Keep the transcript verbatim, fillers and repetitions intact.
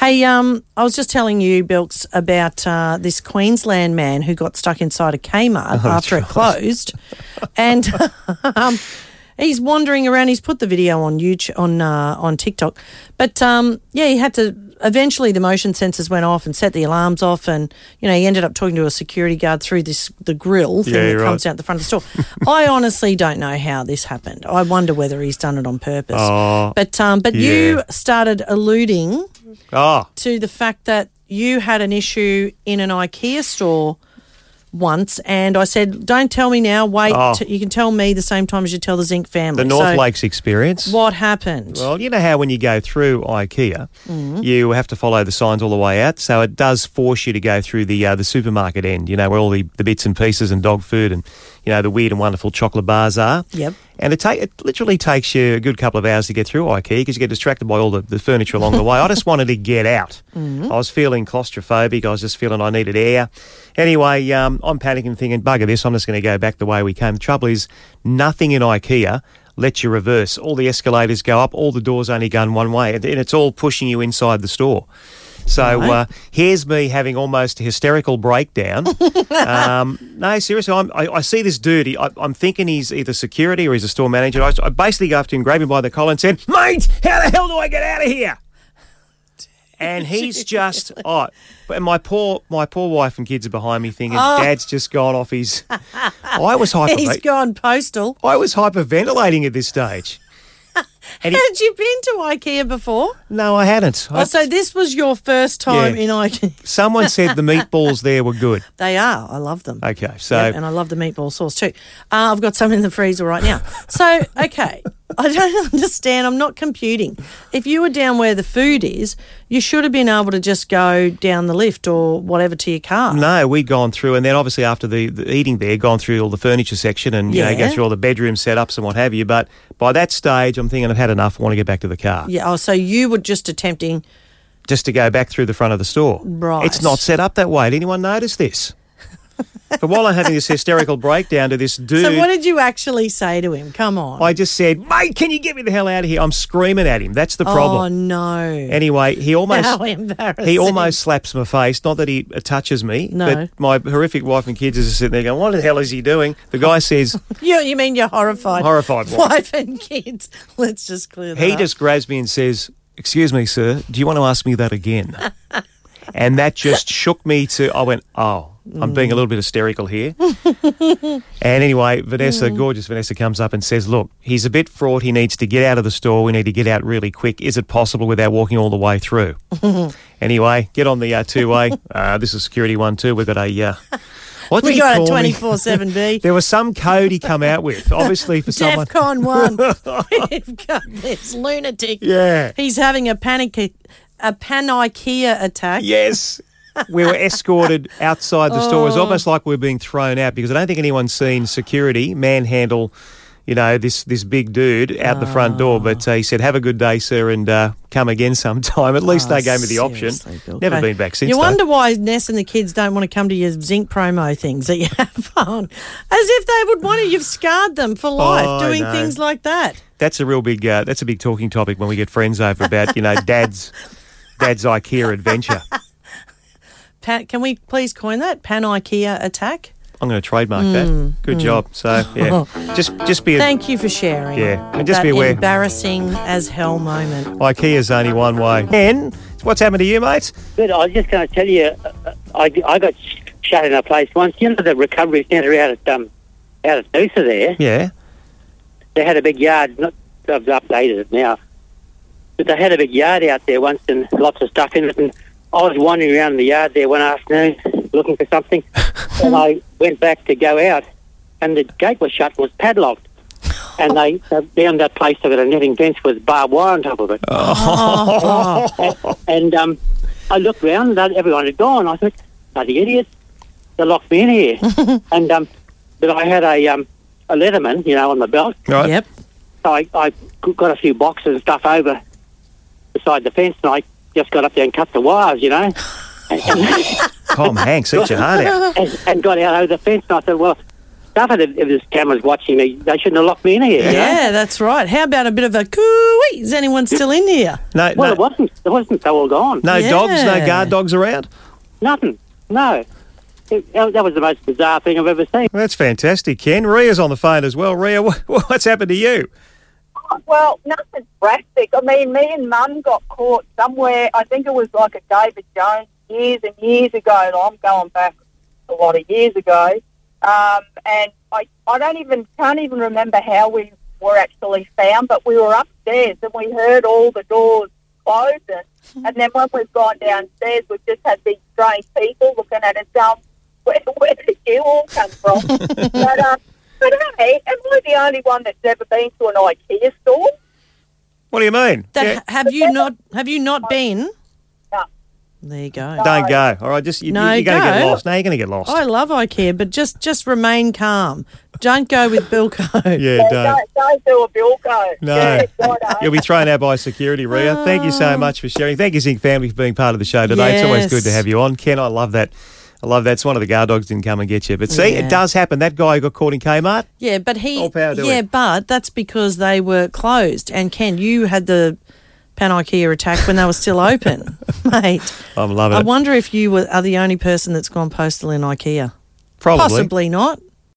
Hey, um, I was just telling you, Bilks, about uh, this Queensland man who got stuck inside a Kmart Oh, after it right. closed. And um, he's wandering around. He's put the video on YouTube, on uh, on TikTok. But, um, yeah, he had to... Eventually, the motion sensors went off and set the alarms off, and you know he ended up talking to a security guard through this the grill thing Yeah, that right. comes out the front of the store. I honestly don't know how this happened. I wonder whether he's done it on purpose. Oh, but um, but yeah. you started alluding Oh, to the fact that you had an issue in an IKEA store once, and I said, "Don't tell me now. Wait, Oh. t- you can tell me the same time as you tell the Zinc family." the North So Lakes experience. what happened? Well, you know how when you go through IKEA, Mm-hmm. you have to follow the signs all the way out. So it does force you to go through the uh, the supermarket end, you know, where all the, the bits and pieces and dog food and, you know, the weird and wonderful chocolate bars are. Yep. And it, ta- it literally takes you a good couple of hours to get through IKEA because you get distracted by all the, the furniture along the way. I just wanted to get out. Mm-hmm. I was feeling claustrophobic. I was just feeling I needed air. Anyway, um, I'm panicking thinking, bugger this, I'm just going to go back the way we came. The trouble is, nothing in IKEA lets you reverse. All the escalators go up, all the doors only go in one way, and and it's all pushing you inside the store. So Right. uh, here's me having almost a hysterical breakdown. um, no, seriously, I'm, I, I see this dude. He, I, I'm thinking he's either security or he's a store manager. I, I basically go up to him, grab him by the collar and said, "Mate, how the hell do I get out of here?" And he's just, oh, and my poor my poor wife and kids are behind me thinking, Oh. Dad's just gone off his... I was hyper. He's gone postal. I was hyperventilating at this stage. And he, Had you been to IKEA before? no, I hadn't. I- Oh, so this was your first time Yeah. in IKEA. someone said the meatballs there were good. They are. I love them. Okay, so... Yep, and I love the meatball sauce too. Uh, I've got some in the freezer right now. So, okay, I don't understand. I'm not computing. If you were down where the food is, you should have been able to just go down the lift or whatever to your car. No, we'd gone through, and then obviously after the, the eating there, gone through all the furniture section and you know, Yeah. go through all the bedroom setups and what have you. But by that stage, I'm thinking I've had enough. I want to get back to the car. Yeah. Oh, so you were just attempting. Just to go back through the front of the store. Right. It's not set up that way. Did anyone notice this? But while I'm having this hysterical breakdown to this dude, So what did you actually say to him? Come on. I just said, "Mate, can you get me the hell out of here?" I'm screaming at him. That's the Oh problem. no. Anyway, he almost How embarrassing. he almost slaps my face. Not that he uh, touches me, No. but my horrific wife and kids are just sitting there going, "What the hell is he doing?" The guy says, You, you mean you're horrified? "Horrified." Wife. Wife and kids. Let's just clear that He up. just grabs me and says, "Excuse me, sir, do you want to ask me that again?" And that just shook me to, I went, oh, I'm being a little bit hysterical here. And anyway, Vanessa, gorgeous Vanessa, comes up and says, "Look, he's a bit fraught. He needs to get out of the store. We need to get out really quick. Is it possible without walking all the way through?" Anyway, get on the uh, two-way. Uh, this is security one too. We've got a... Uh, what did We he got call a me? twenty-four seven B. There was some code he come out with, obviously for someone... DEFCON one. We've got this lunatic. Yeah. He's having a panic, a pan-IKEA attack. Yes. We were escorted outside the store. It was almost like we were being thrown out because I don't think anyone's seen security manhandle, you know, this this big dude out the front door. But uh, he said, "Have a good day, sir, and uh, come again sometime." At least Oh, they gave me the option. seriously, Bill. Never Okay. been back since. You though. wonder why Ness and the kids don't want to come to your Zinc promo things that you have on. As if they would want to. You've scarred them for life Oh, I doing know. things like that. That's a real big. Uh, that's a big talking topic when we get friends over about, you know, dad's dad's IKEA adventure. Pan, can we please coin that? Pan-IKEA attack? I'm going to trademark that. Good job. So yeah, just just be a, Thank you for sharing. Yeah, and just that be aware. embarrassing as hell moment. IKEA's only one way. And what's happened to you, mate? Good. I was just going to tell you, uh, I, I got sh- shut in a place once. You know the recovery centre out at um, out at Noosa there? Yeah. They had a big yard. Not, I've updated it now. But they had a big yard out there once and lots of stuff in it. And I was wandering around the yard there one afternoon looking for something. And I went back to go out and the gate was shut and was padlocked. And they, they found that place, they got a netting fence with barbed wire on top of it. Oh. and and um, I looked round and everyone had gone. I thought, bloody idiots, they locked me in here. and um, But I had a um, a Leatherman, you know, on the belt. Right. Yep. So I, I got a few boxes and stuff over beside the fence and I just got up there and cut the wires, you know. and, Tom Hanks, eat your heart out. and, and got out over the fence and I thought, well, stuff it if, if this camera's watching me. They shouldn't have locked me in here. Yeah, you know? that's right. How about a bit of a cooey? Is anyone still in here? No, Well, no, it wasn't. It wasn't. They were all gone. no Yeah. dogs, no guard dogs around? Nothing. No. It, that was the most bizarre thing I've ever seen. That's fantastic, Ken. Ria's on the phone as well. Ria, wh- what's happened to you? Well, nothing drastic. I mean, me and Mum got caught somewhere. I think it was like a David Jones years and years ago. I'm going back a lot of years ago. Um, and I, I don't even, can't even remember how we were actually found, but we were upstairs and we heard all the doors closing. And then when we've gone downstairs, we've just had these strange people looking at us going, where, where did you all come from? but, um, but hey, am I the only one that's ever been to an IKEA store? What do you mean? That, Yeah, Have you not? Have you not been? No. There you go. don't go. All right, just you, No, you're going to get go. lost. No, you're going to get lost. I love IKEA, but just just remain calm. Don't go with Bilko. yeah, Yeah, don't. don't, don't do a Bilko. No. Yeah, righto. You'll be thrown out by security, Ria. Thank you so much for sharing. Thank you, Zinc family, for being part of the show today. It's always Yes. good to have you on. Ken, I love that. I love that. It's one of the guard dogs didn't come and get you. But see, Yeah. it does happen. That guy who got caught in Kmart, Yeah, but he. All power to yeah, him. but that's because they were closed. And Ken, you had the Pan IKEA attack when they were still open, mate. I'm loving I it. wonder if you were, are the only person that's gone postal in IKEA. Probably. Possibly not.